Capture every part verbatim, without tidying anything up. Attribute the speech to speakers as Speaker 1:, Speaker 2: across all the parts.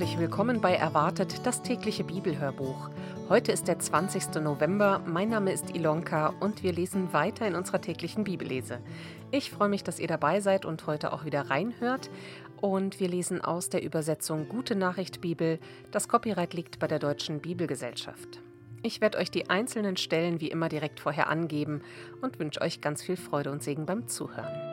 Speaker 1: herzlich willkommen bei Erwartet, das tägliche Bibelhörbuch. Heute ist der zwanzigster November, mein Name ist Ilonka und wir lesen weiter in unserer täglichen Bibellese. Ich freue mich, dass ihr dabei seid und heute auch wieder reinhört. Und wir lesen aus der Übersetzung Gute Nachricht Bibel. Das Copyright liegt bei der Deutschen Bibelgesellschaft. Ich werde euch die einzelnen Stellen wie immer direkt vorher angeben und wünsche euch ganz viel Freude und Segen beim Zuhören.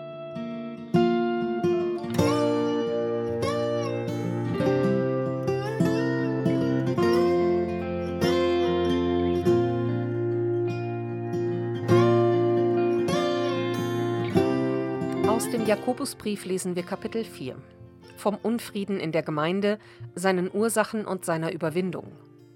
Speaker 1: Aus dem Jakobusbrief lesen wir Kapitel vier. Vom Unfrieden in der Gemeinde, seinen Ursachen und seiner Überwindung.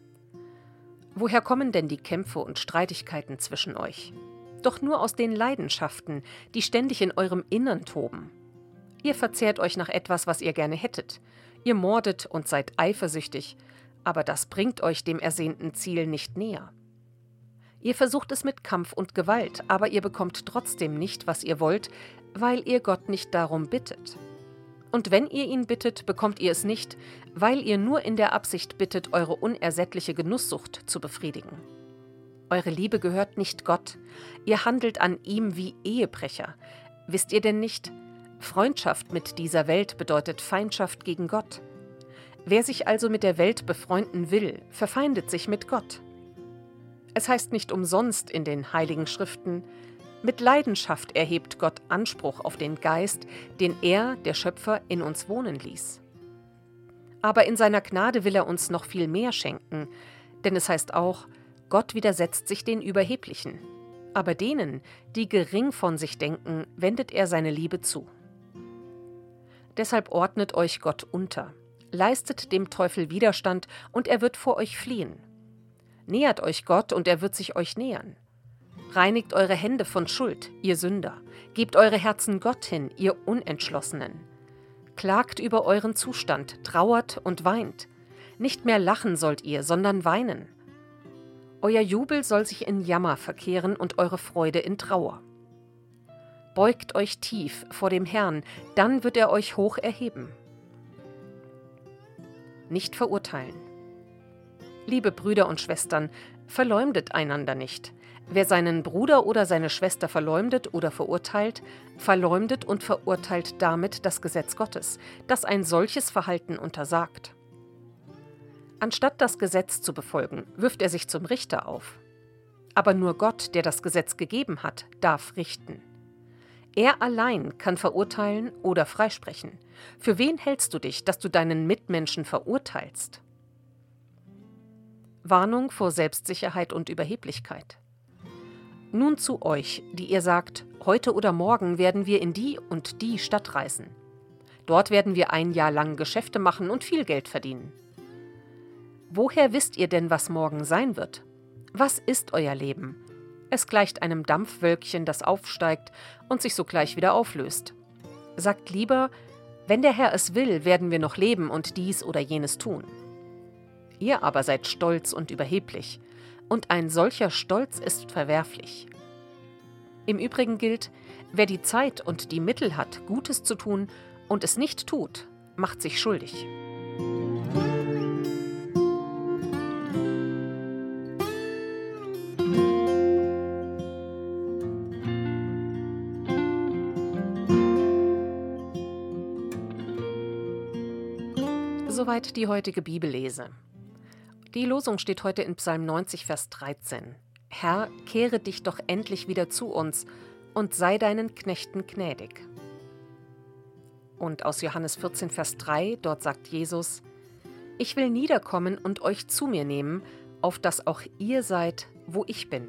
Speaker 1: Woher kommen denn die Kämpfe und Streitigkeiten zwischen euch? Doch nur aus den Leidenschaften, die ständig in eurem Innern toben. Ihr verzehrt euch nach etwas, was ihr gerne hättet. Ihr mordet und seid eifersüchtig, aber das bringt euch dem ersehnten Ziel nicht näher. Ihr versucht es mit Kampf und Gewalt, aber ihr bekommt trotzdem nicht, was ihr wollt, weil ihr Gott nicht darum bittet. Und wenn ihr ihn bittet, bekommt ihr es nicht, weil ihr nur in der Absicht bittet, eure unersättliche Genusssucht zu befriedigen. Eure Liebe gehört nicht Gott. Ihr handelt an ihm wie Ehebrecher. Wisst ihr denn nicht? Freundschaft mit dieser Welt bedeutet Feindschaft gegen Gott. Wer sich also mit der Welt befreunden will, verfeindet sich mit Gott. Es heißt nicht umsonst in den Heiligen Schriften: Mit Leidenschaft erhebt Gott Anspruch auf den Geist, den er, der Schöpfer, in uns wohnen ließ. Aber in seiner Gnade will er uns noch viel mehr schenken, denn es heißt auch, Gott widersetzt sich den Überheblichen, aber denen, die gering von sich denken, wendet er seine Liebe zu. Deshalb ordnet euch Gott unter, leistet dem Teufel Widerstand und er wird vor euch fliehen. Nähert euch Gott und er wird sich euch nähern. Reinigt eure Hände von Schuld, ihr Sünder. Gebt eure Herzen Gott hin, ihr Unentschlossenen. Klagt über euren Zustand, trauert und weint. Nicht mehr lachen sollt ihr, sondern weinen. Euer Jubel soll sich in Jammer verkehren und eure Freude in Trauer. Beugt euch tief vor dem Herrn, dann wird er euch hoch erheben. Nicht verurteilen. Liebe Brüder und Schwestern, verleumdet einander nicht. Wer seinen Bruder oder seine Schwester verleumdet oder verurteilt, verleumdet und verurteilt damit das Gesetz Gottes, das ein solches Verhalten untersagt. Anstatt das Gesetz zu befolgen, wirft er sich zum Richter auf. Aber nur Gott, der das Gesetz gegeben hat, darf richten. Er allein kann verurteilen oder freisprechen. Für wen hältst du dich, dass du deinen Mitmenschen verurteilst? Warnung vor Selbstsicherheit und Überheblichkeit. Nun zu euch, die ihr sagt, heute oder morgen werden wir in die und die Stadt reisen. Dort werden wir ein Jahr lang Geschäfte machen und viel Geld verdienen. Woher wisst ihr denn, was morgen sein wird? Was ist euer Leben? Es gleicht einem Dampfwölkchen, das aufsteigt und sich sogleich wieder auflöst. Sagt lieber, wenn der Herr es will, werden wir noch leben und dies oder jenes tun. Ihr aber seid stolz und überheblich, und ein solcher Stolz ist verwerflich. Im Übrigen gilt, wer die Zeit und die Mittel hat, Gutes zu tun und es nicht tut, macht sich schuldig. Soweit die heutige Bibellese. Die Losung steht heute in Psalm neunzig, Vers dreizehn. Herr, kehre dich doch endlich wieder zu uns und sei deinen Knechten gnädig. Und aus Johannes vierzehn, Vers drei, dort sagt Jesus: Ich will niederkommen und euch zu mir nehmen, auf dass auch ihr seid, wo ich bin.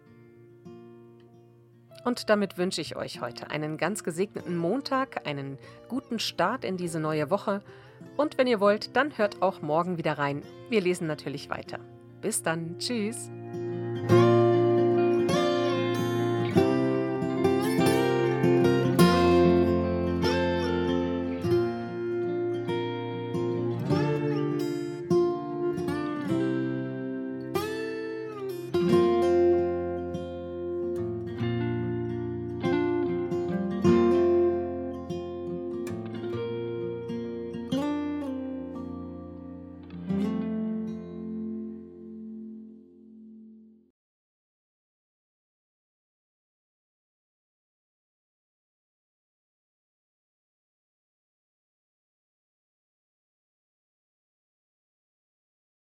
Speaker 1: Und damit wünsche ich euch heute einen ganz gesegneten Montag, einen guten Start in diese neue Woche. Und wenn ihr wollt, dann hört auch morgen wieder rein. Wir lesen natürlich weiter. Bis dann. Tschüss.